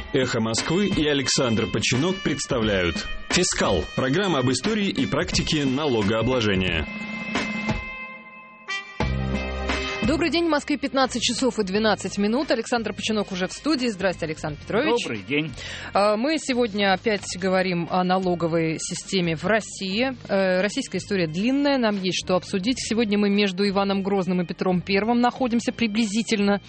«Эхо Москвы» и Александр Починок представляют «Фискал» – программа об истории и практике налогообложения. Добрый день, в Москве 15 часов и 12 минут. Александр Починок уже в студии. Здравствуйте, Александр Петрович. Добрый день. Мы сегодня опять говорим о налоговой системе в России. Российская история длинная, нам есть что обсудить. Сегодня мы между Иваном Грозным и Петром Первым находимся приблизительно.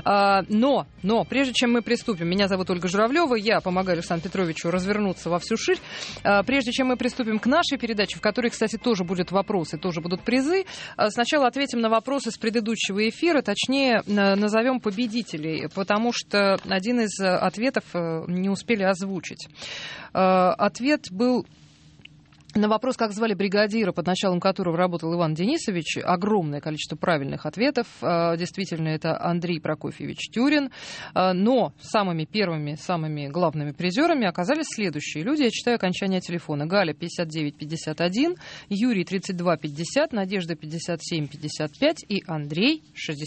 Но прежде чем мы приступим, меня зовут Ольга Журавлева, я помогаю Александру Петровичу развернуться во всю ширь. Прежде чем мы приступим к нашей передаче, в которой, кстати, тоже будут вопросы, тоже будут призы, сначала ответим на вопросы с предыдущего эфира, точнее, назовем победителей, потому что один из ответов не успели озвучить. Ответ был на вопрос, как звали бригадира, под началом которого работал Иван Денисович. Огромное количество правильных ответов. Действительно, это Андрей Прокофьевич Тюрин. Но самыми первыми, самыми главными призерами оказались следующие люди. Я читаю окончание телефона. Галя 5951, Юрий 3250, Надежда 5755 и Андрей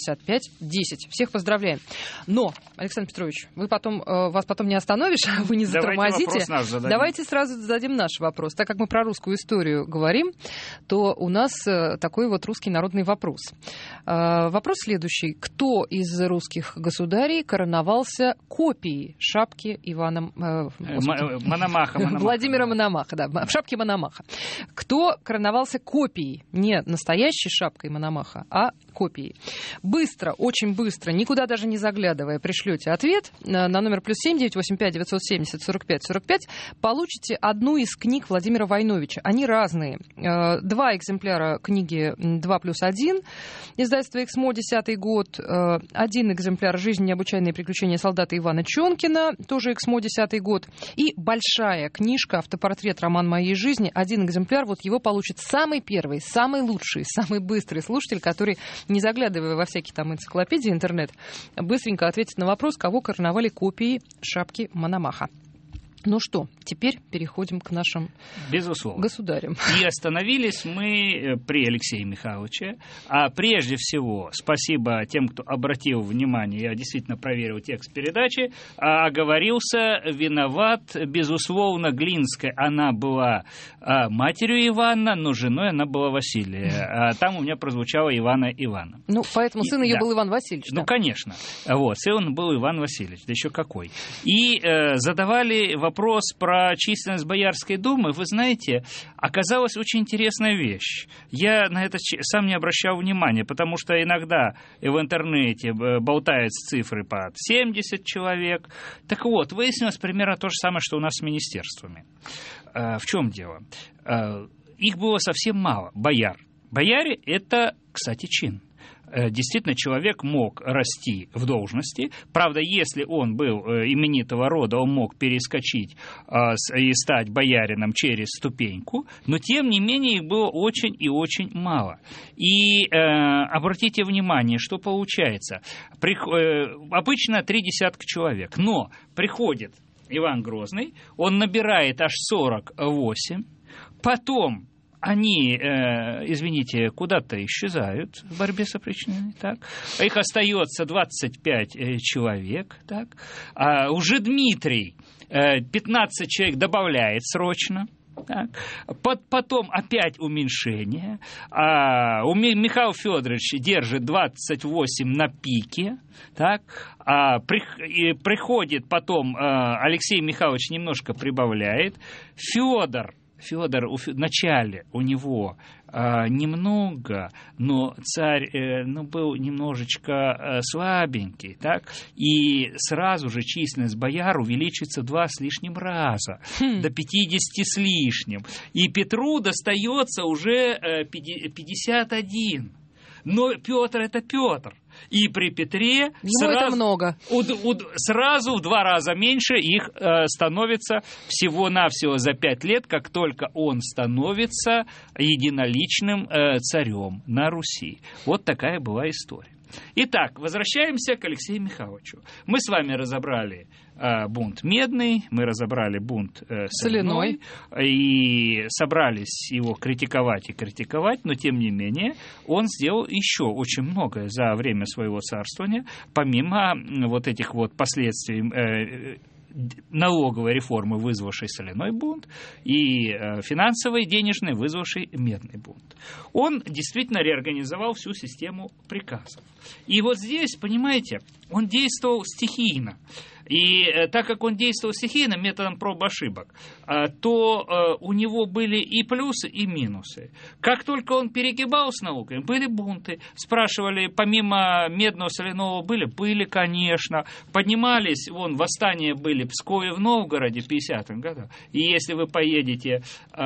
6510. Всех поздравляем. Но, Александр Петрович, вас потом не остановишь, вы не затормозите. Давайте сразу зададим наш вопрос. Так как мы про русскую историю говорим, то у нас такой вот русский народный вопрос. Вопрос следующий. Кто из русских государей короновался копией шапки Ивана Мономаха. Владимира Мономаха, да, в шапке Мономаха. Кто короновался копией? Не настоящей шапкой Мономаха, а копией. Быстро, очень быстро, никуда даже не заглядывая, пришлете ответ на номер +7 985 970 45 45. Получите одну из книг Владимира Войновича. Они разные. 2 экземпляра книги 2+1, издательство «Эксмо», 10-й год. 1 экземпляр «Жизнь, необычайные приключения солдата Ивана Чонкина», тоже «Эксмо», 10-й год. И большая книжка «Автопортрет. Роман моей жизни». 1 экземпляр, вот его получит самый первый, самый лучший, самый быстрый слушатель, который, не заглядывая во всякие там энциклопедии, интернет, быстренько ответит на вопрос, кого короновали копией шапки Мономаха. Ну что, теперь переходим к нашим государям. И остановились мы при Алексее Михайловиче. А прежде всего, спасибо тем, кто обратил внимание, я действительно проверил текст передачи, оговорился, виноват, безусловно, Глинская. Она была матерью Ивана, но женой она была Василия. А там у меня прозвучало Ивана. Ну, поэтому сын ее был Иван Васильевич. Ну, конечно. Вот, сын был Иван Васильевич, да еще какой. И задавали вопрос про численность Боярской думы. Вы знаете, оказалась очень интересная вещь. Я на это сам не обращал внимания, потому что иногда в интернете болтаются цифры под 70 человек. Так вот, выяснилось примерно то же самое, что у нас с министерствами. В чем дело? Их было совсем мало, бояр. Бояре – это, кстати, чин. Действительно, человек мог расти в должности. Правда, если он был именитого рода, он мог перескочить и стать боярином через ступеньку, но, тем не менее, их было очень и очень мало. И обратите внимание, что получается. Обычно 30 человек, но приходит Иван Грозный, он набирает аж 48, потом они, извините, куда-то исчезают в борьбе с опричниной, так? Их остается 25 человек, так? А уже Дмитрий 15 человек добавляет срочно. Так. Потом опять уменьшение. Михаил Федорович держит 28 на пике. Так. Приходит потом Алексей Михайлович, немножко прибавляет. Федор в начале у него немного, но царь был немножечко слабенький, так? И сразу же численность бояр увеличится 2 с лишним раза, до 50 с лишним. И Петру достается уже 51. Но Петр – это Петр. И при Петре сразу в 2 раза меньше их становится всего-навсего за 5 лет, как только он становится единоличным царем на Руси. Вот такая была история. Итак, возвращаемся к Алексею Михайловичу. Мы с вами разобрали бунт Медный, мы разобрали бунт Соляной, и собрались его критиковать, но тем не менее он сделал еще очень многое за время своего царствования, помимо вот этих вот последствий налоговой реформы, вызвавшей соляной бунт, и финансовой, денежной, вызвавшей медный бунт. Он действительно реорганизовал всю систему приказов. И вот здесь, понимаете, он действовал стихийно. И так как он действовал стихийно, методом проб и ошибок, то у него были и плюсы, и минусы. Как только он перегибал с наукой, были бунты. Спрашивали, помимо медного, соляного были, конечно. Поднимались, восстания были в Пскове, в Новгороде в 50-м году. И если вы поедете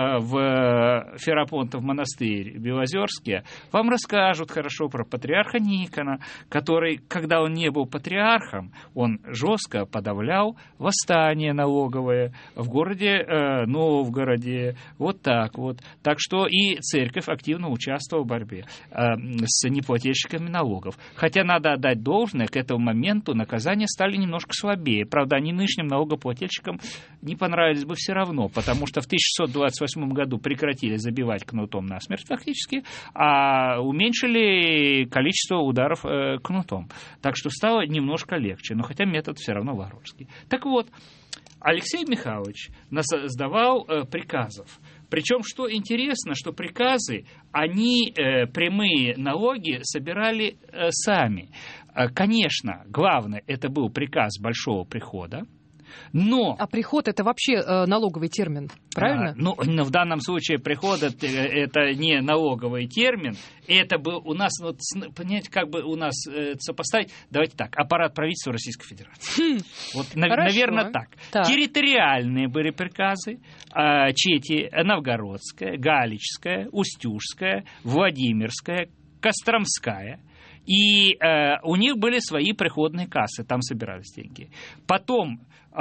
в Ферапонтов монастырь в Белозерске, вам расскажут хорошо про патриарха Никона, который, когда он не был патриархом, он жестко подавлял восстание налоговое в городе Новгороде, вот так вот. Так что и церковь активно участвовала в борьбе с неплательщиками налогов. Хотя надо отдать должное, к этому моменту наказания стали немножко слабее. Правда, они нынешним налогоплательщикам не понравились бы все равно, потому что в 1628 году прекратили забивать кнутом насмерть фактически, а уменьшили количество ударов кнутом. Так что стало немножко легче, но хотя метод все равно варварский. Так вот, Алексей Михайлович создавал приказов. Причем, что интересно, что приказы, они прямые налоги собирали сами. Конечно, главное, это был приказ Большого прихода. Но... А приход — это вообще налоговый термин, правильно? В данном случае приход — это не налоговый термин, это был у нас, понимаете, как бы у нас сопоставить, давайте так, аппарат правительства Российской Федерации. Наверное, так. Территориальные были приказы, Чети, Новгородская, Галичская, Устюжская, Владимирская, Костромская. И у них были свои приходные кассы, там собирались деньги. Потом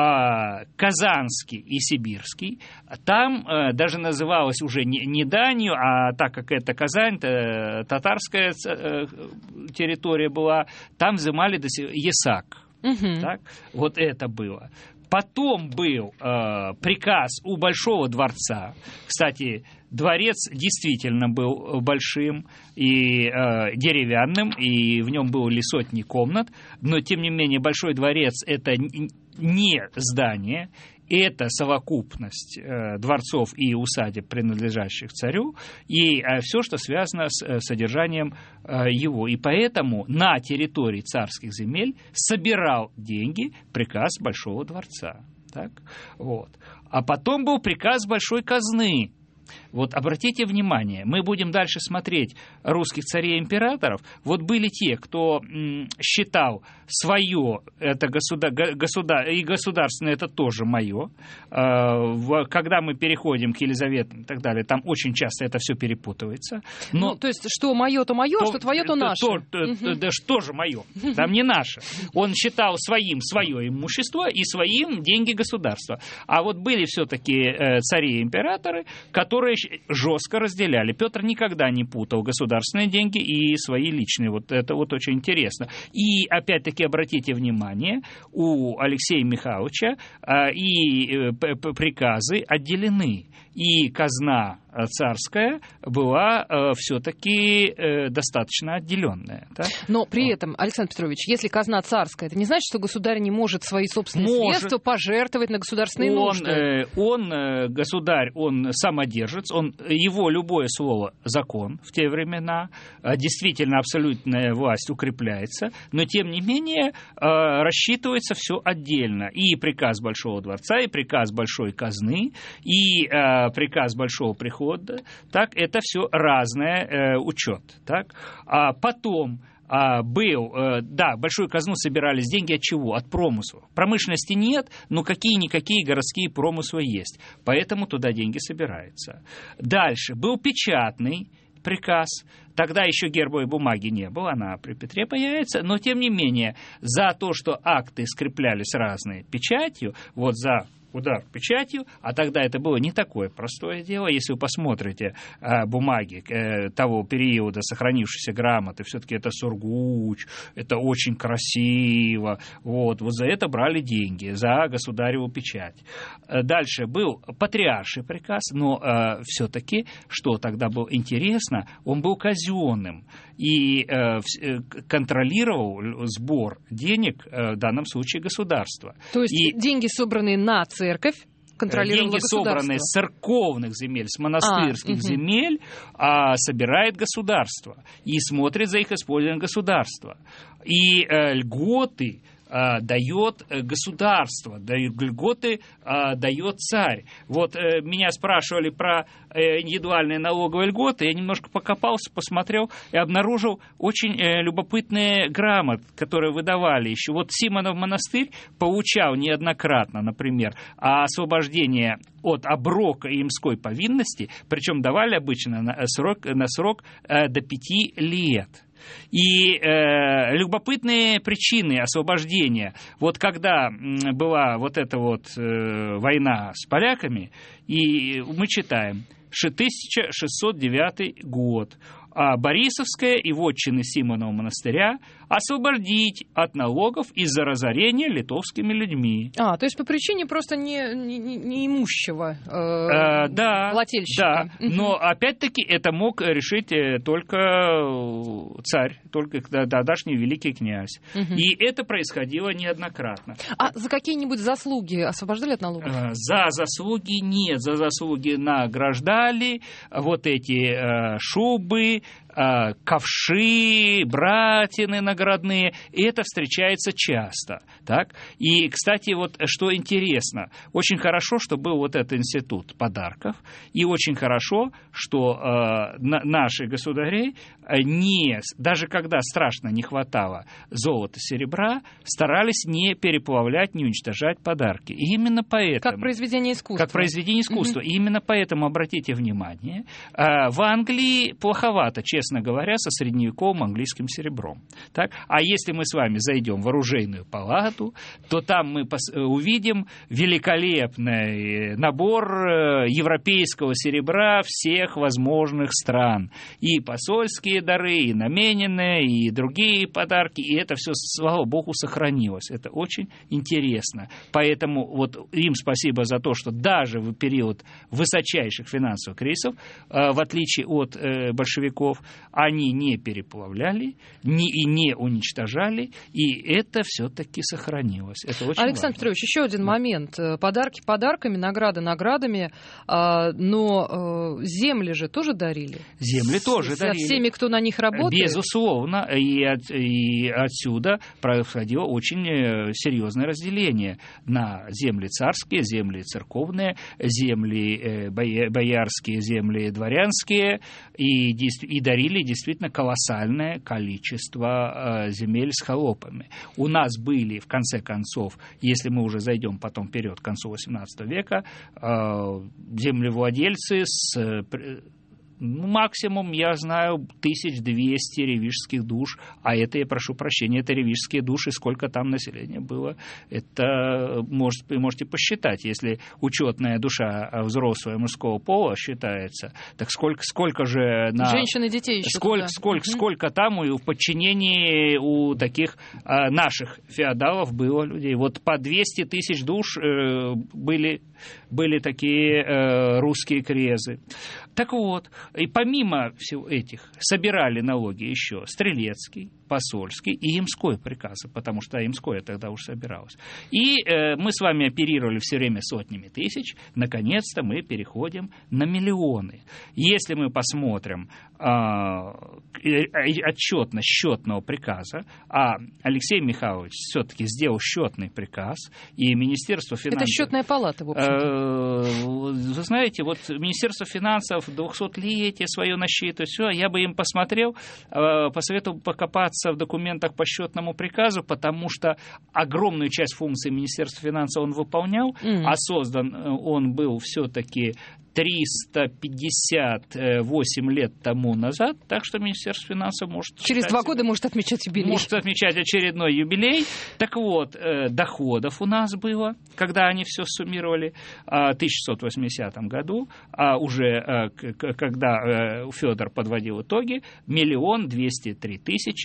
Казанский и Сибирский, там даже называлось уже не данью, а так как это Казань, татарская территория была, там взимали ясак. Так? Вот это было. Потом был приказ у Большого дворца. Кстати, дворец действительно был большим и деревянным, и в нем было сотни комнат, но, тем не менее, Большой дворец – это не здание, это совокупность дворцов и усадеб, принадлежащих царю, и все, что связано с содержанием его. И поэтому на территории царских земель собирал деньги приказ Большого дворца. Так? Вот. А потом был приказ Большой казны. Вот обратите внимание, мы будем дальше смотреть русских царей-императоров. Вот были те, кто считал свое, это и государственное, это тоже мое. Когда мы переходим к Елизавете и так далее, там очень часто это все перепутывается. Но, то есть, что мое, то мое, что твое, то наше. Да что же мое? Там не наше. Он считал своим свое имущество и своим деньги государства. А вот были все-таки цари-императоры, которые жестко разделяли. Петр никогда не путал государственные деньги и свои личные. Вот это вот очень интересно. И опять-таки обратите внимание, у Алексея Михайловича и приказы отделены. И казна царская была все-таки достаточно отделенная. Да? Но при этом, Александр Петрович, если казна царская, это не значит, что государь не может свои собственные средства пожертвовать на государственные нужды? Государь, он самодержец, его любое слово закон в те времена, действительно абсолютная власть укрепляется, но тем не менее рассчитывается все отдельно. И приказ Большого дворца, и приказ Большой казны, и приказ Большого прихода, так, это все разное учет. Так. А потом большую казну собирались деньги от чего? От промыслов. Промышленности нет, но какие-никакие городские промыслы есть. Поэтому туда деньги собираются. Дальше был печатный приказ. Тогда еще гербовой бумаги не было, она при Петре появится, но тем не менее за то, что акты скреплялись разной печатью, вот за удар печатью, а тогда это было не такое простое дело. Если вы посмотрите бумаги того периода, сохранившиеся грамоты, все-таки это сургуч, это очень красиво. Вот за это брали деньги, за государеву печать. Дальше был патриарший приказ, но все-таки, что тогда было интересно, он был казенным и контролировал сбор денег, в данном случае государства. То есть деньги, собранные на церковь, контролировало деньги, собранные с церковных земель, с монастырских земель, собирает государство и смотрит за их использованием государства. И льготы дает государство, льготы дает царь. Вот меня спрашивали про индивидуальные налоговые льготы, я немножко покопался, посмотрел и обнаружил очень любопытные грамоты, которые выдавали еще. Вот Симонов монастырь получал неоднократно, например, освобождение от оброка и имской повинности, причем давали обычно на срок до 5 лет. И любопытные причины освобождения. Вот когда была вот эта вот война с поляками, и мы читаем 1609 год, Борисовская и вотчины Симонова монастыря освободить от налогов из-за разорения литовскими людьми. То есть по причине просто неимущего Да, владельщика. но опять-таки это мог решить только царь, только тогдашний великий князь. И это происходило неоднократно. А за какие-нибудь заслуги освобождали от налогов? За заслуги нет, за заслуги награждали вот эти шубы, ковши, братины наградные, и это встречается часто. Так? И, кстати, вот что интересно, очень хорошо, что был вот этот институт подарков, и очень хорошо, что наши государи, даже когда страшно не хватало золота, серебра, старались не переплавлять, не уничтожать подарки. И именно поэтому... Как произведение искусства. Как произведение искусства. И именно поэтому, обратите внимание, в Англии плоховато, честно говоря, со средневековым английским серебром. Так? А если мы с вами зайдем в оружейную палату, то там мы увидим великолепный набор европейского серебра всех возможных стран. И посольские дары, и намененные, и другие подарки. И это все, слава богу, сохранилось. Это очень интересно. Поэтому вот им спасибо за то, что даже в период высочайших финансовых кризисов, в отличие от большевиков, они не переплавляли и не уничтожали, и это все-таки сохранилось. Это очень Александр Петрович, еще один момент. Подарки подарками, награды наградами, но земли же тоже дарили? Земли тоже дарили. Со всеми, кто на них работает? Безусловно. И отсюда происходило очень серьезное разделение на земли царские, земли церковные, земли боярские, земли дворянские, и дарили действительно колоссальное количество земель с холопами. У нас были, в конце концов, если мы уже зайдем потом вперед, к концу XVIII века, землевладельцы с... максимум, я знаю, 1200 ревижских душ, а это, я прошу прощения, это ревижские души, сколько там населения было, это можете посчитать. Если учетная душа взрослого мужского пола считается, так сколько же на... Женщины, детей еще. Сколько там и в подчинении у таких наших феодалов было людей. Вот по 200 тысяч душ были такие русские крезы. Так вот, и помимо всего этих собирали налоги еще стрелецкий, посольский и имской приказы, потому что имское тогда уже собиралось. И мы с вами оперировали все время сотнями тысяч, наконец-то мы переходим на миллионы. Если мы посмотрим отчетность счетного приказа, а Алексей Михайлович все-таки сделал счетный приказ, и Министерство финансов... Это счетная палата, в общем-то. Вы знаете, вот Министерство финансов 200-летие свое насчитывает, все, я бы им посмотрел, посоветовал покопаться в документах по счетному приказу, потому что огромную часть функций Министерства финансов он выполнял, а создан он был все-таки 358 лет тому назад, так что Министерство финансов может... Через 2 года может отмечать юбилей. Может отмечать очередной юбилей. Так вот, доходов у нас было, когда они все суммировали, в 1680 году, а уже когда Федор подводил итоги, 1 203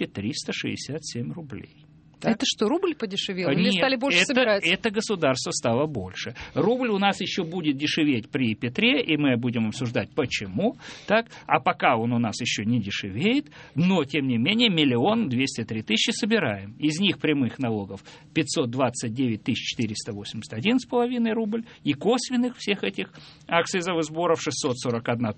367 рублей. Так? Это что, рубль подешевел? Или Нет, стали больше собирать? Это государство стало больше. Рубль у нас еще будет дешеветь при Петре, и мы будем обсуждать, почему. Так? А пока он у нас еще не дешевеет, но, тем не менее, 1 203 000 собираем. Из них прямых налогов 529 481,5 рубль, и косвенных всех этих акцизовых сборов 641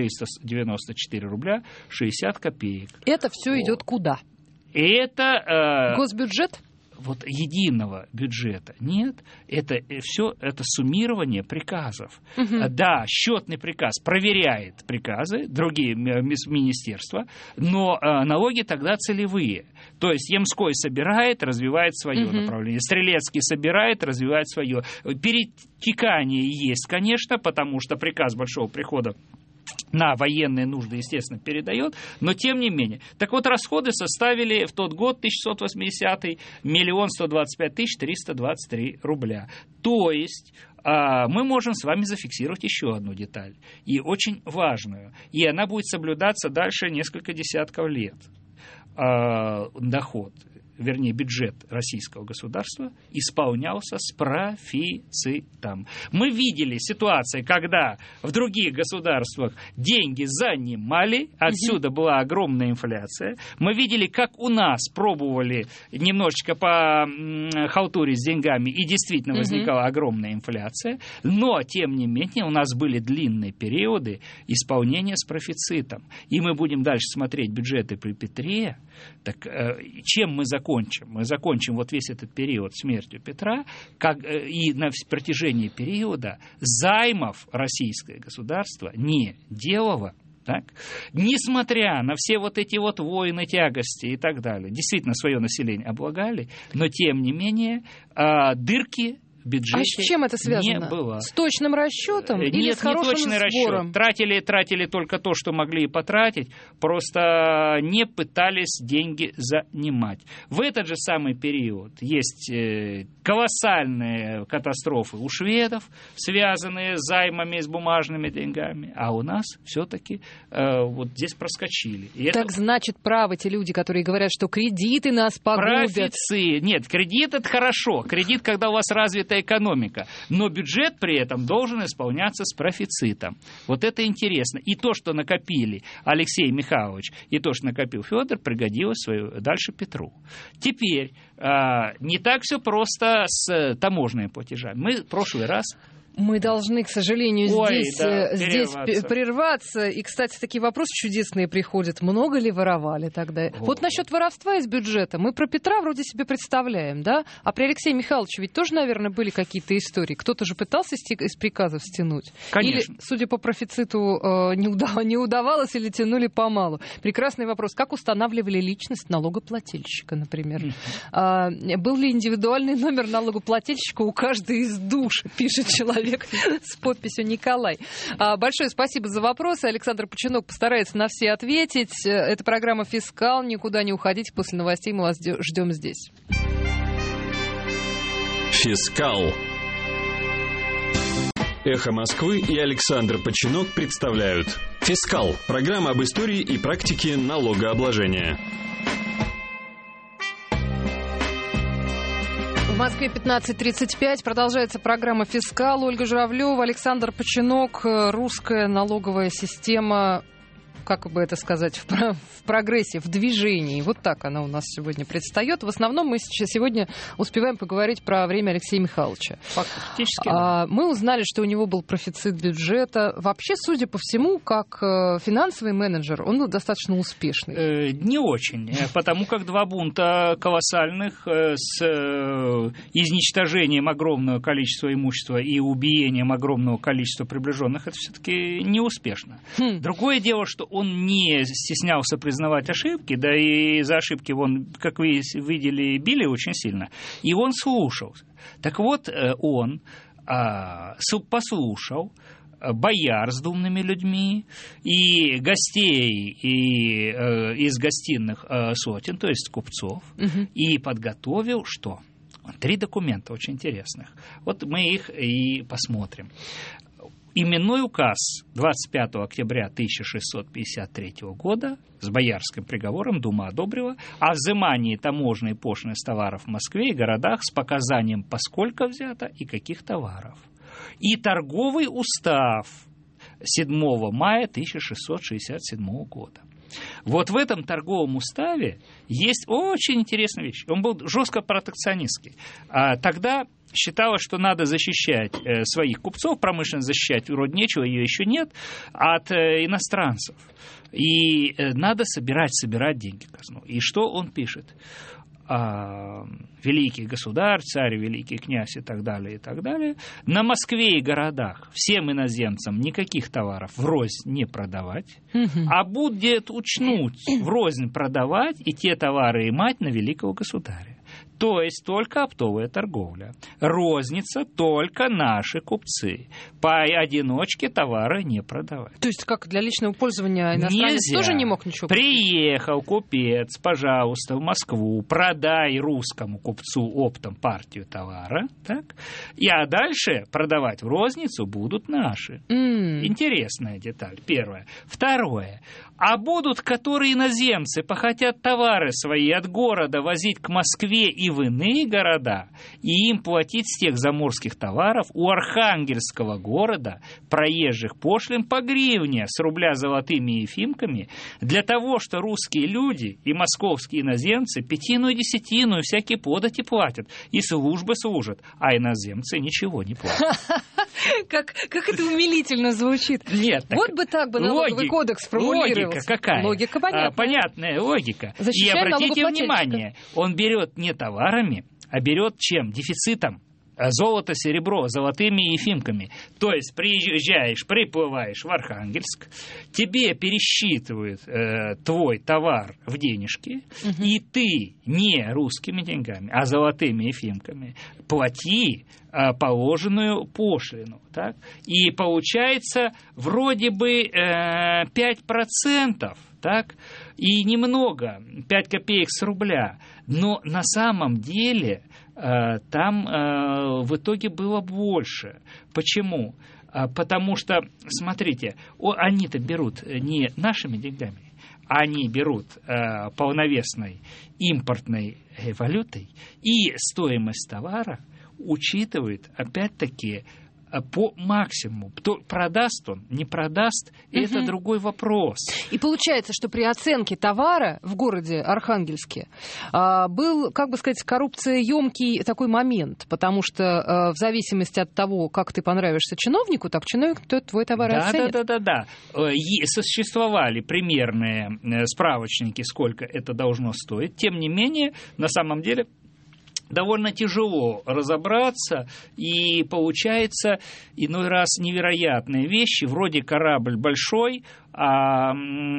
394 рубля 60 копеек. Это все идет куда? Это... Госбюджет? Вот единого бюджета нет, это все это суммирование приказов. Да, счетный приказ проверяет приказы, другие министерства, но налоги тогда целевые. То есть Ямской собирает, развивает свое направление, Стрелецкий собирает, развивает свое. Перетекание есть, конечно, потому что приказ Большого прихода на военные нужды, естественно, передает, но тем не менее. Так вот, расходы составили в тот год, 1680, 1 125 323 рубля. То есть мы можем с вами зафиксировать еще одну деталь, и очень важную, и она будет соблюдаться дальше несколько десятков лет. Доход, вернее, бюджет российского государства исполнялся с профицитом. Мы видели ситуации, когда в других государствах деньги занимали, отсюда была огромная инфляция. Мы видели, как у нас пробовали немножечко по халтуре с деньгами, и действительно возникала огромная инфляция, но, тем не менее, у нас были длинные периоды исполнения с профицитом. И мы будем дальше смотреть бюджеты при Петре. Так чем мы закончим? Мы закончим вот весь этот период смертью Петра, и на протяжении периода займов российское государство не делало. Так? Несмотря на все вот эти вот войны, тягости и так далее, действительно свое население облагали, но тем не менее дырки в бюджете. А с чем это связано? Не было. С точным расчетом или с хорошим сбором? Тратили только то, что могли потратить, просто не пытались деньги занимать. В этот же самый период есть колоссальные катастрофы у шведов, связанные с займами, с бумажными деньгами, а у нас все-таки вот здесь проскочили. И так значит, правы те люди, которые говорят, что кредиты нас погубят. Профицит. Нет, кредит — это хорошо. Кредит, когда у вас развита экономика. Но бюджет при этом должен исполняться с профицитом. Вот это интересно. И то, что накопили Алексей Михайлович, и то, что накопил Федор, пригодилось дальше Петру. Теперь не так все просто с таможенными платежами. Мы в прошлый раз... Мы должны, к сожалению, здесь прерваться. И, кстати, такие вопросы чудесные приходят. Много ли воровали тогда? Вот насчет воровства из бюджета. Мы про Петра вроде себе представляем, да? А при Алексее Михайловиче ведь тоже, наверное, были какие-то истории. Кто-то же пытался из приказов стянуть. Конечно. Или, судя по профициту, не удавалось или тянули помалу. Прекрасный вопрос. Как устанавливали личность налогоплательщика, например? Был ли индивидуальный номер налогоплательщика у каждой из душ, пишет человек с подписью Николай. Большое спасибо за вопросы. Александр Починок постарается на все ответить. Это программа «Фискал». Никуда не уходите. После новостей мы вас ждем здесь. «Фискал». «Эхо Москвы» и Александр Починок представляют «Фискал». Программа об истории и практике налогообложения. В Москве 15:35. Продолжается программа «Фискал». Ольга Журавлева, Александр Починок. Русская налоговая система, как бы это сказать, в прогрессе, в движении. Вот так она у нас сегодня предстает. В основном мы сегодня успеваем поговорить про время Алексея Михайловича. Фактически, да. Мы узнали, что у него был профицит бюджета. Вообще, судя по всему, как финансовый менеджер, он был достаточно успешный. Не очень, потому как 2 бунта колоссальных с изничтожением огромного количества имущества и убиением огромного количества приближенных, это все-таки неуспешно. Другое дело, что он не стеснялся признавать ошибки, да и за ошибки он, как вы видели, били очень сильно, и он слушался. Так вот, он послушал бояр с думными людьми, и гостей из гостиных сотен, то есть купцов, и подготовил что? 3 документа очень интересных. Вот мы их и посмотрим. Именной указ 25 октября 1653 года с боярским приговором Дума одобрила о взимании таможенной пошлины с товаров в Москве и городах с показанием, поскольку взято и каких товаров. И торговый устав 7 мая 1667 года. Вот в этом торговом уставе есть очень интересная вещь. Он был жестко протекционистский. Тогда считалось, что надо защищать своих купцов, промышленно защищать вроде нечего, ее еще нет, от иностранцев. И надо собирать деньги в казну. И что он пишет? Великий государь, царь, великий князь и так далее, на Москве и городах всем иноземцам никаких товаров врознь не продавать, а будет учнуть врознь продавать и те товары имать на великого государя. То есть только оптовая торговля. Розница только наши купцы. Поодиночке товары не продавать. То есть как для личного пользования иностранец нельзя. Тоже не мог ничего купить? Приехал купец, пожалуйста, в Москву, продай русскому купцу оптом партию товара, так? А дальше продавать в розницу будут наши. Интересная деталь, первое. Второе. А будут, которые иноземцы похотят товары свои от города возить к Москве и в иные города, и им платить с тех заморских товаров у Архангельского города проезжих пошлин по гривне с рубля золотыми ефимками, для того, что русские люди и московские иноземцы 5 и 10 и всякие подати платят, и службы служат, а иноземцы ничего не платят. Как это умилительно звучит. Нет, вот бы так бы налоговый кодекс сформулировался. Логика какая? Логика понятная. Понятная логика. Защищаем и обратите внимание, он берет не товарами, а берет чем? Дефицитом. Золото, серебро, золотыми ефимками. То есть приезжаешь, приплываешь в Архангельск, тебе пересчитывают твой товар в денежки, и ты не русскими деньгами, а золотыми ефимками плати положенную пошлину. Так? И получается вроде бы 5%, так? И немного, 5 копеек с рубля. Но на самом деле там в итоге было больше. Почему? Потому что, смотрите, они-то берут не нашими деньгами, они берут полновесной импортной валютой, и стоимость товара учитывает, опять-таки, по максимуму. Продаст он, не продаст, это другой вопрос. И получается, что при оценке товара в городе Архангельске был, как бы сказать, коррупцияемкий такой момент, потому что в зависимости от того, как ты понравишься чиновнику, так чиновник твой товар и оценит. Да. Существовали примерные справочники, сколько это должно стоить. Тем не менее, на самом деле, довольно тяжело разобраться, и получается иной раз невероятные вещи, вроде корабль большой, а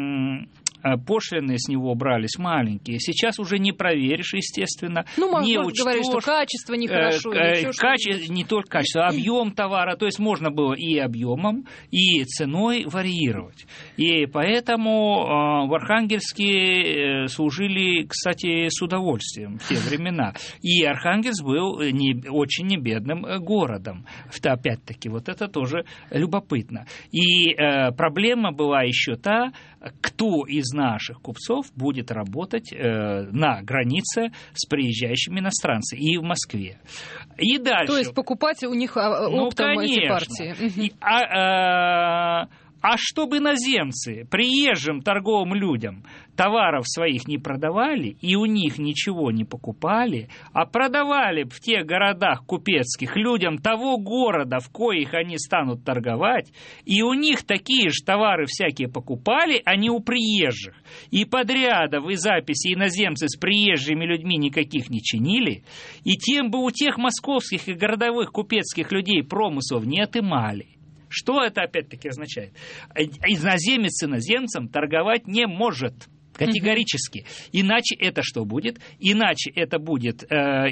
пошлины с него брались маленькие. Сейчас уже не проверишь, естественно. Не учтешь. Говоришь, что качество нехорошо. Не только качество, объем товара. То есть можно было и объемом, и ценой варьировать. И поэтому в Архангельске служили, кстати, с удовольствием в те времена. И Архангельск был очень небедным городом. Опять-таки, вот это тоже любопытно. И проблема была еще та, кто из наших купцов будет работать на границе с приезжающими иностранцами и в Москве. И дальше. То есть покупать у них оптом эти партии. А чтобы иноземцы приезжим торговым людям товаров своих не продавали и у них ничего не покупали, а продавали в тех городах купецких людям того города, в коих они станут торговать, и у них такие же товары всякие покупали, а не у приезжих, и подрядов и записей иноземцы с приезжими людьми никаких не чинили, и тем бы у тех московских и городовых купецких людей промыслов не отымали. Что это опять-таки означает? Иноземец с иноземцем торговать не может. Категорически. Иначе это что будет? Иначе это будет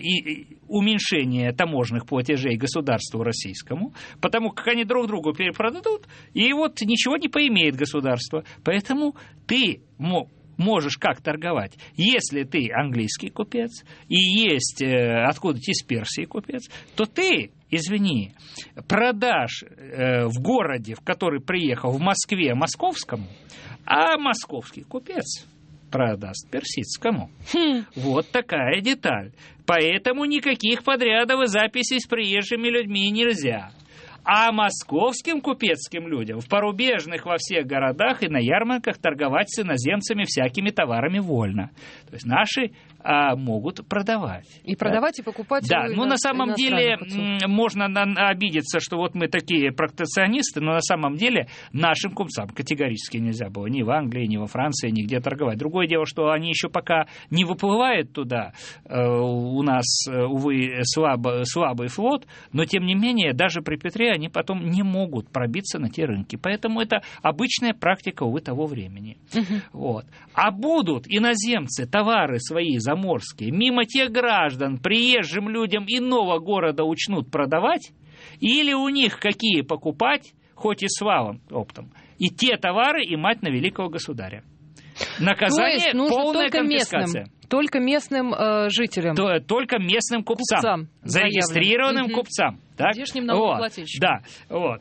уменьшение таможенных платежей государству российскому, потому как они друг другу перепродадут, и вот ничего не поимеет государство. Поэтому ты можешь как торговать? Если ты английский купец и есть откуда-то из Персии купец, то ты, извини, продашь в городе, в который приехал, в Москве, московскому, а московский купец продаст персидскому. Вот такая деталь. Поэтому никаких подрядов и записей с приезжими людьми нельзя. А московским купецким людям в порубежных во всех городах и на ярмарках торговать с иноземцами всякими товарами вольно. То есть наши могут продавать. И продавать, и покупать. Да, ну на самом деле можно обидеться, что вот мы такие протекционисты, но на самом деле нашим купцам категорически нельзя было ни в Англии, ни во Франции, нигде торговать. Другое дело, что они еще пока не выплывают туда, у нас, увы, слабый флот, но тем не менее, даже при Петре они потом не могут пробиться на те рынки. Поэтому это обычная практика, увы, того времени. Вот. А будут иноземцы товары свои заморские мимо тех граждан, приезжим людям иного города учнут продавать, или у них какие покупать, хоть и с валом оптом, и те товары имать на великого государя. Наказание полная конфискация. Только местным жителям. Только местным купцам зарегистрированным купцам. Так? Здешним налогоплательщикам. Да, вот.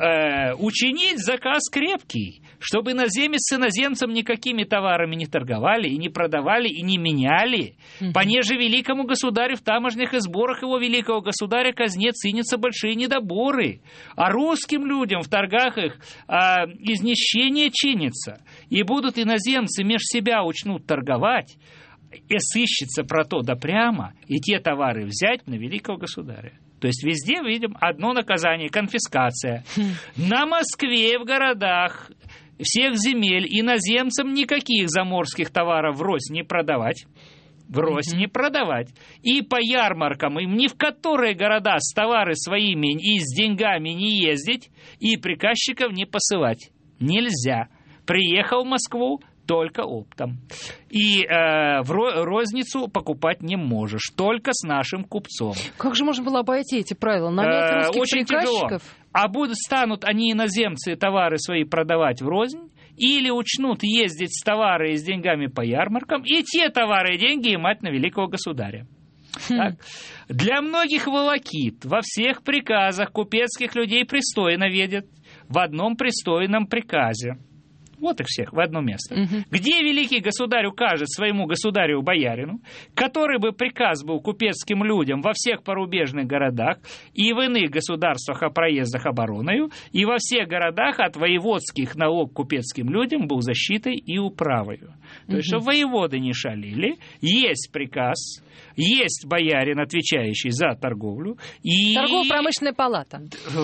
Учинить заказ крепкий, чтобы иноземец с иноземцем никакими товарами не торговали, и не продавали, и не меняли. Понеже великому государю в таможенных и сборах его великого государя казне ценятся большие недоборы, а русским людям в торгах их изнищение чинится, и будут иноземцы меж себя учнут торговать, и сыщется про то да прямо, и те товары взять на великого государя. То есть везде видим одно наказание – конфискация. На Москве, в городах всех земель иноземцам никаких заморских товаров врозь не продавать. Врозь не продавать. И по ярмаркам им ни в которые города с товары своими и с деньгами не ездить, и приказчиков не посылать. Нельзя. Приехал в Москву, только оптом. И в розницу покупать не можешь, только с нашим купцом. Как же можно было обойти эти правила? Нанять русских очень приказчиков? Тяжело. А станут они, иноземцы, товары свои продавать врознь, или учнут ездить с товарами и с деньгами по ярмаркам, и те товары и деньги имать на великого государя. Так? Для многих волокит во всех приказах купецких людей пристойно видят в одном пристойном приказе. Вот их всех в одно место. Где великий государь укажет своему государю-боярину, который бы приказ был купецким людям во всех порубежных городах и в иных государствах о проездах обороною, и во всех городах от воеводских налог купецким людям был защитой и управою. То есть, чтобы воеводы не шалили, есть приказ, есть боярин, отвечающий за торговлю. И Торгово-промышленная палата.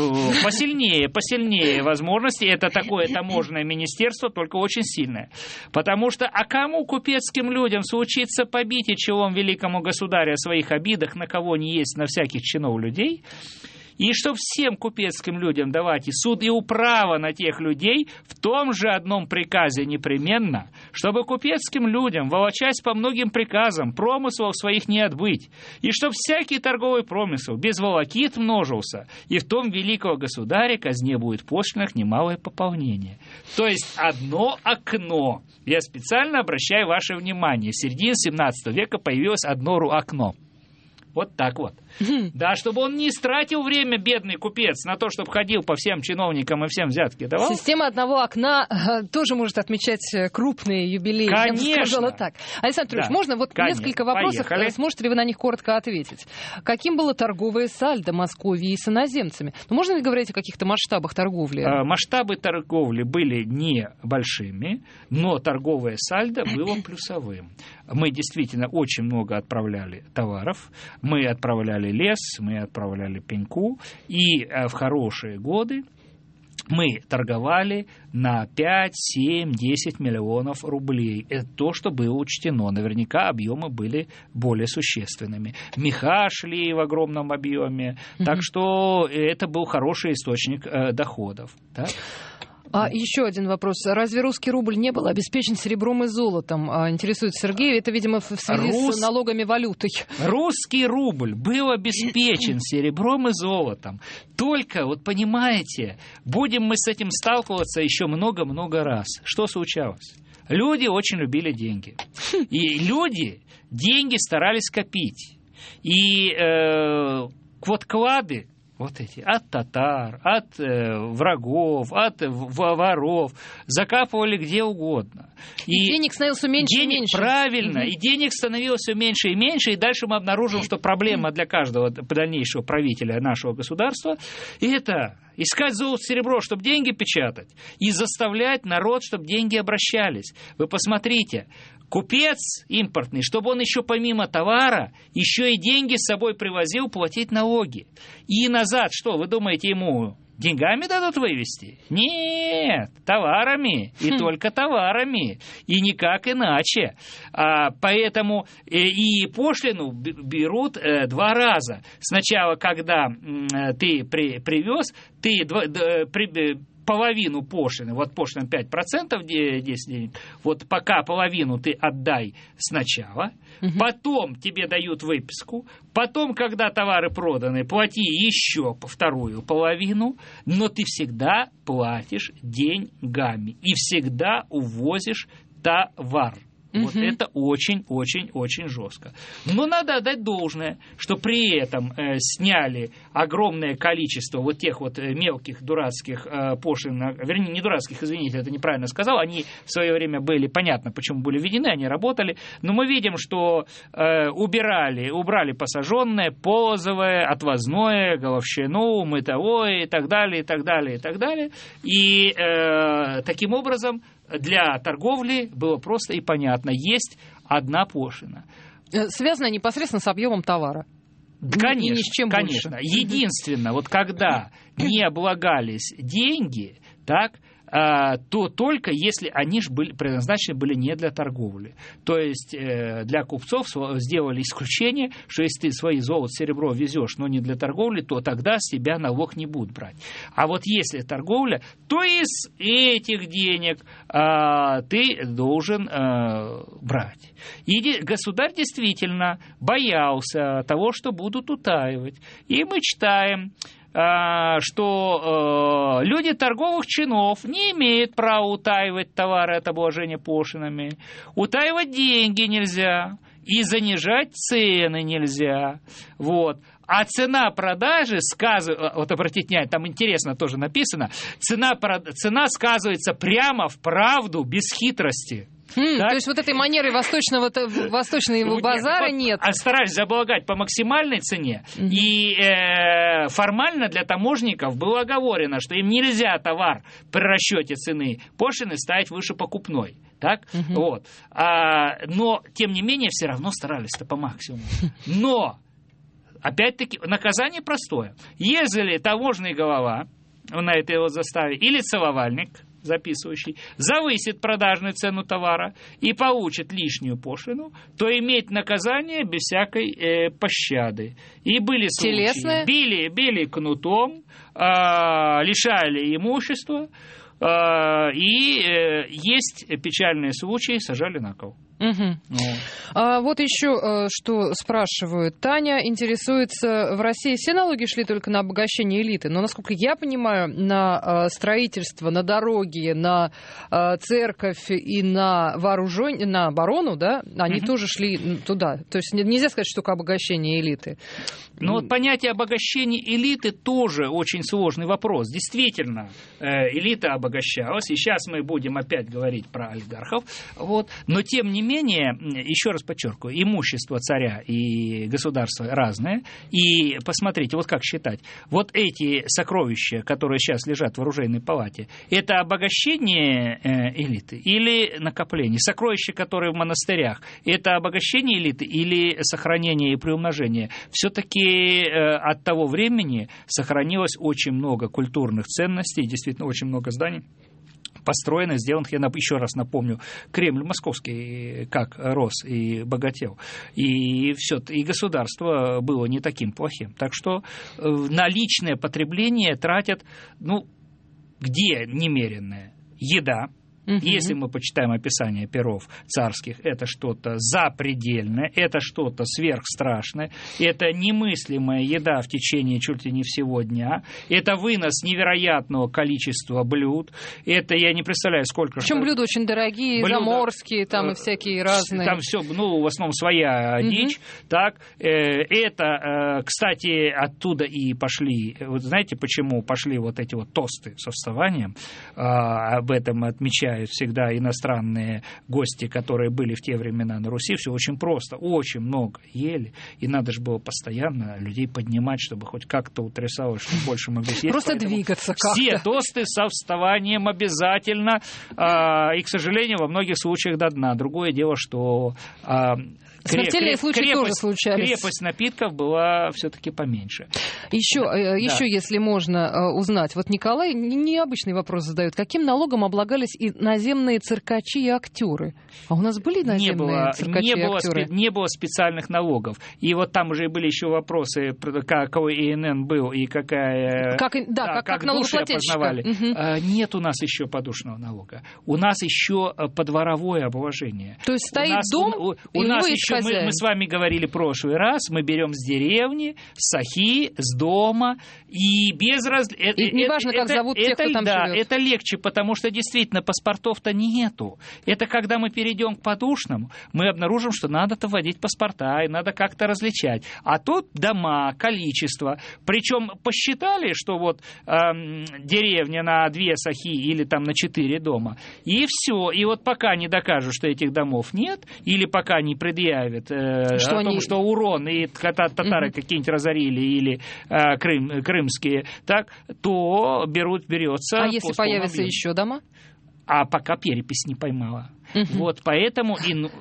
Посильнее возможности. Это такое таможенное министерство, только очень сильное. Потому что, а кому купецким людям случится побить и челом великому государю о своих обидах, на кого не есть, на всяких чинов людей, и чтобы всем купецким людям давать и суд, и управа на тех людей в том же одном приказе непременно, чтобы купецким людям, волочась по многим приказам, промыслов своих не отбыть, и чтобы всякий торговый промысел без волокит множился, и в том великого государя казне будет пошлинах немалое пополнение. То есть одно окно. Я специально обращаю ваше внимание, в середине 17 века появилось одно окно. Вот так вот. Да, чтобы он не истратил время, бедный купец, на то, чтобы ходил по всем чиновникам и всем взятки давал. Система одного окна тоже может отмечать крупные юбилеи. Конечно. Я бы сказала так. Александр Петрович, можно вот несколько вопросов, сможете ли вы на них коротко ответить? Каким было торговое сальдо Московии с иноземцами? Ну, можно ли говорить о каких-то масштабах торговли? Масштабы торговли были небольшими, но торговое сальдо было плюсовым. Мы действительно очень много отправляли товаров, мы отправляли лес, мы отправляли пеньку, и в хорошие годы мы торговали на 5, 7, 10 миллионов рублей. Это то, что было учтено. Наверняка объемы были более существенными. Меха шли в огромном объеме, так что это был хороший источник доходов. Так? А еще один вопрос. Разве русский рубль не был обеспечен серебром и золотом? Интересует Сергей. Это, видимо, в связи с налогами валютой. Русский рубль был обеспечен серебром и золотом. Только, вот понимаете, будем мы с этим сталкиваться еще много-много раз. Что случалось? Люди очень любили деньги. И люди деньги старались копить. И вот клады, вот эти, от татар, от врагов, от воров, закапывали где угодно. И денег становилось все меньше и меньше. Правильно, и денег становилось все меньше и меньше, и дальше мы обнаружим, что проблема для каждого дальнейшего правителя нашего государства – это искать золото, серебро, чтобы деньги печатать, и заставлять народ, чтобы деньги обращались. Вы посмотрите, купец импортный, чтобы он еще помимо товара, еще и деньги с собой привозил платить налоги. И назад, что, вы думаете, ему деньгами дадут вывести? Нет, товарами, и только товарами, и никак иначе. Поэтому и пошлину берут два раза. Сначала, когда ты привез, ты половину пошлины, вот пошлина 5%, 10 денег, вот пока половину ты отдай сначала, потом тебе дают выписку, потом, когда товары проданы, плати еще вторую половину, но ты всегда платишь деньгами и всегда увозишь товар. Вот это очень-очень-очень жестко. Но надо отдать должное, что при этом сняли огромное количество вот тех вот мелких дурацких пошлин, вернее, не дурацких, извините, это неправильно сказал, они в свое время были, понятно, почему были введены, они работали, но мы видим, что убрали посаженное, полозовое, отвозное, головщину, мытовое и так далее, и так далее, и так далее. И таким образом для торговли было просто и понятно. Есть одна пошлина. Связана непосредственно с объемом товара. Конечно, и ни с чем конечно. Больше. Единственное, вот когда не облагались деньги, так, то только если они же предназначены были не для торговли. То есть для купцов сделали исключение, что если ты свои золото, серебро везешь, но не для торговли, то тогда с тебя налог не будут брать. А вот если торговля, то из этих денег ты должен брать. И государь действительно боялся того, что будут утаивать. И мы читаем, что люди торговых чинов не имеют права утаивать товары от обложения пошлинами, утаивать деньги нельзя и занижать цены нельзя. Вот. А цена продажи, вот обратите внимание, там интересно тоже написано, цена сказывается прямо в правду, без хитрости. То есть вот этой манеры восточного базара нет. Старались заблагать по максимальной цене, и формально для таможенников было оговорено, что им нельзя товар при расчете цены пошлины ставить выше покупной. Так? Вот. Но, тем не менее, все равно старались-то по максимуму. Но, опять-таки, наказание простое. Если таможенный голова на этой вот заставе или целовальник, записывающий, завысит продажную цену товара и получит лишнюю пошлину, то имеет наказание без всякой пощады. И были случаи, били кнутом, лишали имущества, и есть печальные случаи, сажали на кол. Вот еще что спрашивают. Таня интересуется, в России все налоги шли только на обогащение элиты, но, насколько я понимаю, на строительство, на дороги, на церковь и на вооружение, на оборону, да, они тоже шли туда. То есть нельзя сказать, что только обогащение элиты. Но вот понятие обогащения элиты тоже очень сложный вопрос. Действительно, элита обогащалась, и сейчас мы будем опять говорить про олигархов, вот. Но тем не менее, еще раз подчеркиваю, имущество царя и государства разное. И посмотрите, вот как считать. Вот эти сокровища, которые сейчас лежат в оружейной палате, это обогащение элиты или накопление? Сокровища, которые в монастырях, это обогащение элиты или сохранение и приумножение? Все-таки от того времени сохранилось очень много культурных ценностей, действительно очень много зданий построенных, сделанных, я еще раз напомню, Кремль московский как рос и богател, и все, и государство было не таким плохим. Так что на личное потребление тратят, где немеренная еда. Если мы почитаем описание перов царских, это что-то запредельное, это что-то сверхстрашное, это немыслимая еда в течение чуть ли не всего дня, это вынос невероятного количества блюд, это я не представляю, сколько... Причем блюда очень дорогие, блюда, заморские, там и всякие разные. Там все, в основном своя дичь, так. Это, кстати, оттуда и пошли, вот знаете, почему пошли вот эти вот тосты со вставанием, об этом отмечают всегда иностранные гости, которые были в те времена на Руси. Все очень просто, очень много ели, и надо же было постоянно людей поднимать, чтобы хоть как-то утрясалось, чтобы больше могли съесть. Просто двигаться как-то. Все тосты со вставанием обязательно, и, к сожалению, во многих случаях до дна. Другое дело, что... Смертельные случаи тоже случались. Крепость напитков была все-таки поменьше. Еще, если можно узнать. Вот Николай необычный вопрос задает. Каким налогом облагались иноземные циркачи и актеры? А у нас были иноземные циркачи и актеры? Не было специальных налогов. И вот там уже были еще вопросы, какой ИНН был и какая... Как души опознавали. Нет у нас еще подушного налога. У нас еще подворовое обложение. То есть стоит дом, у нас еще мы с вами говорили в прошлый раз, мы берем с деревни, с сахи, с дома, и без неважно, как зовут тех, кто там живет. Это легче, потому что действительно паспортов-то нету. Это когда мы перейдем к подушному, мы обнаружим, что надо-то вводить паспорта, и надо как-то различать. А тут дома, количество. Причем посчитали, что вот деревня на 2 сахи или там на 4 дома, и все. И вот пока не докажут, что этих домов нет, или пока не предъявят что урон и татары какие-нибудь разорили или крымские, так, то берется. А если появятся еще дома? А пока перепись не поймала. Вот поэтому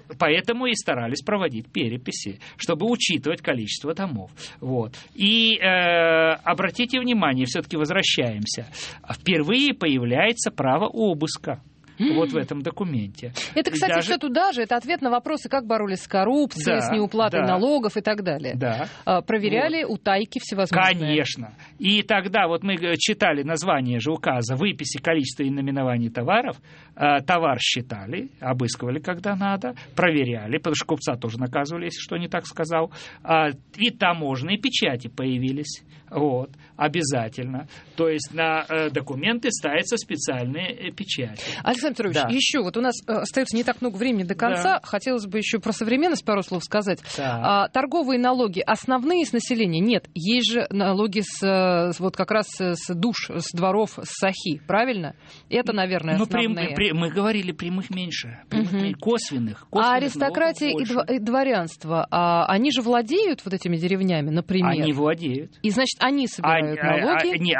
и старались проводить переписи, чтобы учитывать количество домов. Вот. И обратите внимание, все-таки возвращаемся. Впервые появляется право обыска. Вот в этом документе. Это, кстати, все туда же. Это ответ на вопросы, как боролись с коррупцией, с неуплатой налогов и так далее. Да. Проверяли утайки всевозможные. Конечно. И тогда вот мы читали название же указа, выписи, количество и наименований товаров. Товар считали, обыскивали, когда надо, проверяли, потому что купца тоже наказывали, если что не так сказал. И таможенные печати появились. Вот, обязательно. То есть на документы ставятся специальные печати. Александр Петрович, еще вот у нас остается не так много времени до конца. Хотелось бы еще про современность пару слов сказать. Торговые налоги основные с населения? Нет. Есть же налоги вот как раз с душ, с дворов, с сахи. Правильно? Это, наверное, основные. Мы говорили, прямых меньше. Косвенных а аристократия и дворянство, они же владеют вот этими деревнями, например? Они владеют. И, значит, они собирают налоги?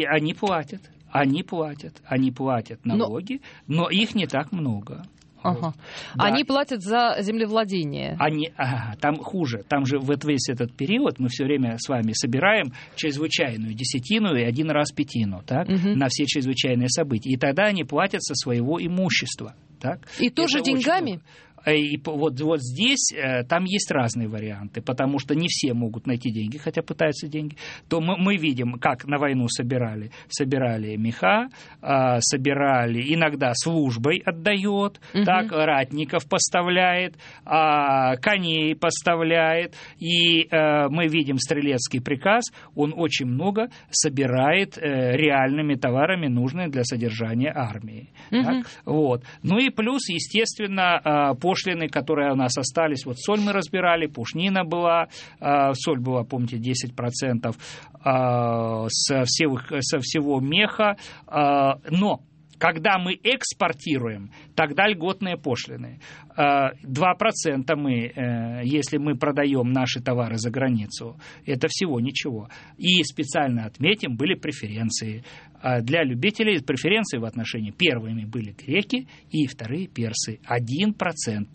Они платят налоги, но их не так много. Ага. Да. Они платят за землевладение. Там хуже. Там же вот весь этот период мы все время с вами собираем чрезвычайную десятину и один раз пятину, так, на все чрезвычайные события. И тогда они платят со своего имущества. Так? И тоже деньгами? И вот здесь там есть разные варианты, потому что не все могут найти деньги, хотя пытаются деньги. То мы видим, как на войну собирали меха, собирали, иногда службой отдает, так, ратников поставляет, коней поставляет. И мы видим стрелецкий приказ, он очень много собирает реальными товарами, нужными для содержания армии. Так? Вот. Ну и плюс, естественно, пошлины, которые у нас остались. Вот соль мы разбирали, пушнина была, соль была, помните, 10% со всего меха. Но когда мы экспортируем, тогда льготные пошлины. 2% мы, если мы продаем наши товары за границу, это всего ничего. И специально отметим, были преференции. Для любителей преференции в отношении первыми были греки и вторые персы. 1%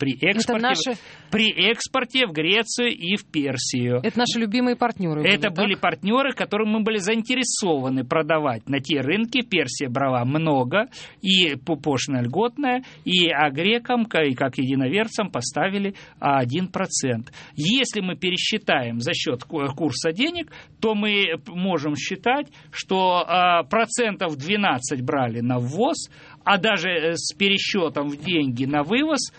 при экспорте в Грецию и в Персию. Это наши любимые партнеры. Это были партнеры, которым мы были заинтересованы продавать на те рынки. Персия брала много, и пошлина льготная, а грекам, как и единоверцам поставили 1%. Если мы пересчитаем за счет курса денег, то мы можем считать, что 12% брали на ввоз, а даже с пересчетом в деньги на вывоз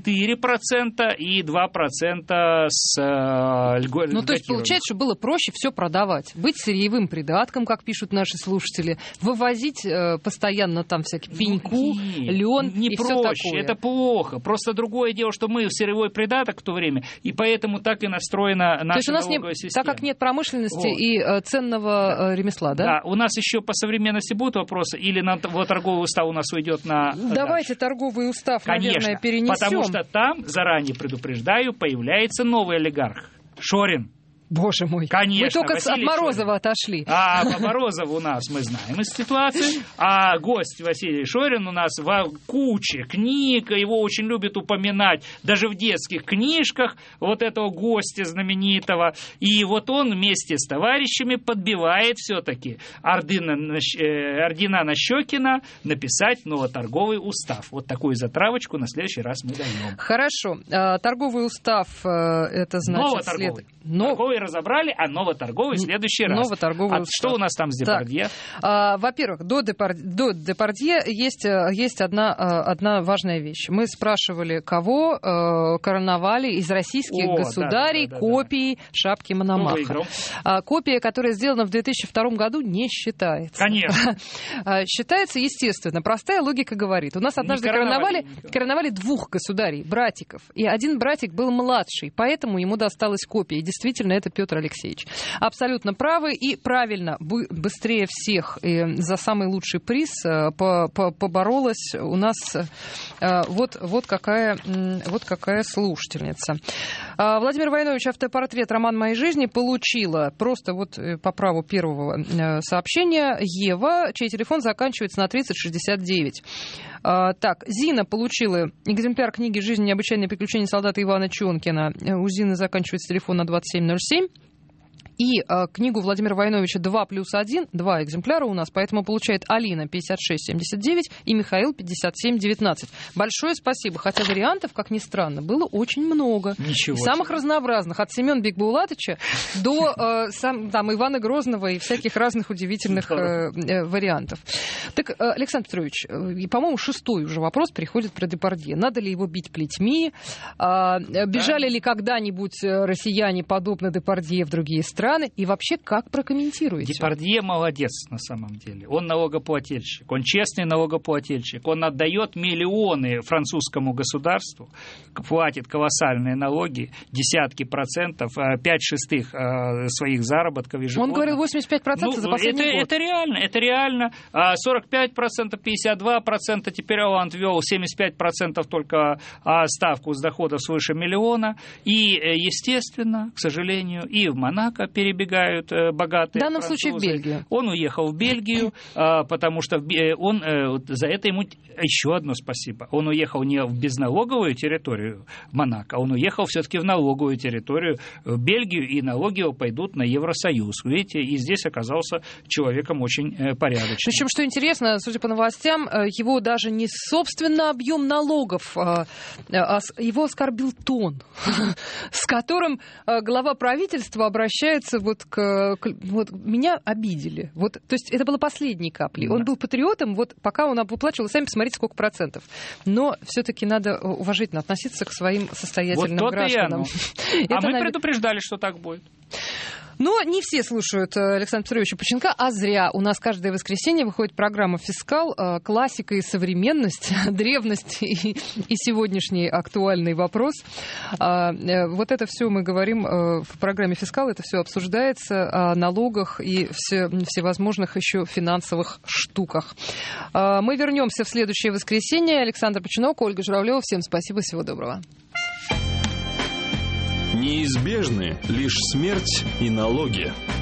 4% и 2% с льготированием. Ну, то есть, получается, что было проще все продавать. Быть сырьевым придатком, как пишут наши слушатели, вывозить постоянно там всякие пеньку, лен и все такое. Не проще, это плохо. Просто другое дело, что мы в сырьевой придаток в то время, и поэтому так и настроена наша налоговая система. Так как нет промышленности и ценного ремесла, да? Да, у нас еще по современности будут вопросы, или торговый устав у нас уйдет на... Давайте торговый устав, наверное, перенесем. Потому что там, заранее предупреждаю, появляется новый олигарх. Шорин. Боже мой. Конечно. Мы только Василий от Морозова отошли. А по Морозову у нас мы знаем из ситуации. А гость Василий Шорин у нас в куче книг. Его очень любят упоминать даже в детских книжках. Вот этого гостя знаменитого. И вот он вместе с товарищами подбивает все-таки ордена Нащекина написать новоторговый устав. Вот такую затравочку на следующий раз мы даем. Хорошо. Торговый устав, это значит... Торговый разобрали, а новоторговый в следующий раз. Новоторговый устав. Что у нас там с Депардье? Во-первых, до Депардье есть одна важная вещь. Мы спрашивали, кого короновали из российских государей копии шапки Мономаха. Копия, которая сделана в 2002 году, не считается. Конечно. Считается, естественно. Простая логика говорит. У нас однажды короновали двух государей, братиков. И один братик был младший, поэтому ему досталась копия. И действительно, это Петр Алексеевич. Абсолютно правы и правильно, быстрее всех за самый лучший приз поборолась у нас вот какая слушательница. Владимир Войнович, автопортрет «Роман моей жизни» получила просто вот по праву первого сообщения Ева, чей телефон заканчивается на 3069. Так, Зина получила экземпляр книги «Жизнь. Необычайные приключения солдата Ивана Чонкина». У Зины заканчивается телефон на 2707. И книгу Владимира Войновича 2+1, 2 экземпляра у нас, поэтому получает Алина 5679 и Михаил 5719. Большое спасибо, хотя вариантов, как ни странно, было очень много. Ничего себе. Самых разнообразных, от Семёна Бекбулатыча до Ивана Грозного и всяких разных удивительных вариантов. Так, Александр Петрович, по-моему, 6-й уже вопрос приходит про Депардье. Надо ли его бить плетьми? Бежали ли когда-нибудь россияне подобно Депардье в другие страны? И вообще, как прокомментируете? Депардье молодец на самом деле. Он налогоплательщик, он честный налогоплательщик. Он отдает миллионы французскому государству, платит колоссальные налоги, десятки процентов, 5/6 своих заработков ежегодно. Он говорил 85% за последний год. Это реально. 45%, 52%, теперь Оланд ввел 75% только ставку с доходов свыше миллиона. И, естественно, к сожалению, и в Монако перебегают богатые французы. В данном случае в Бельгию. Он уехал в Бельгию, потому что он за это ему еще одно спасибо. Он уехал не в безналоговую территорию Монако, он уехал все-таки в налоговую территорию в Бельгию, и налоги его пойдут на Евросоюз. Видите, и здесь оказался человеком очень порядочным. Причем, что интересно, судя по новостям, его даже не собственно объем налогов, его оскорбил тон, с которым глава правительства обращается вот меня обидели. Вот, то есть это было последней каплей. Он был патриотом, вот пока он выплачивал, сами посмотрите, сколько процентов. Но все-таки надо уважительно относиться к своим состоятельным гражданам. Мы предупреждали, что так будет. Но не все слушают Александра Петровича Поченка, а зря. У нас каждое воскресенье выходит программа «Фискал», классика и современность, древность и сегодняшний актуальный вопрос. Вот это все мы говорим в программе «Фискал», это все обсуждается о налогах и всевозможных еще финансовых штуках. Мы вернемся в следующее воскресенье. Александр Поченок, Ольга Журавлева. Всем спасибо, всего доброго. Неизбежны лишь смерть и налоги.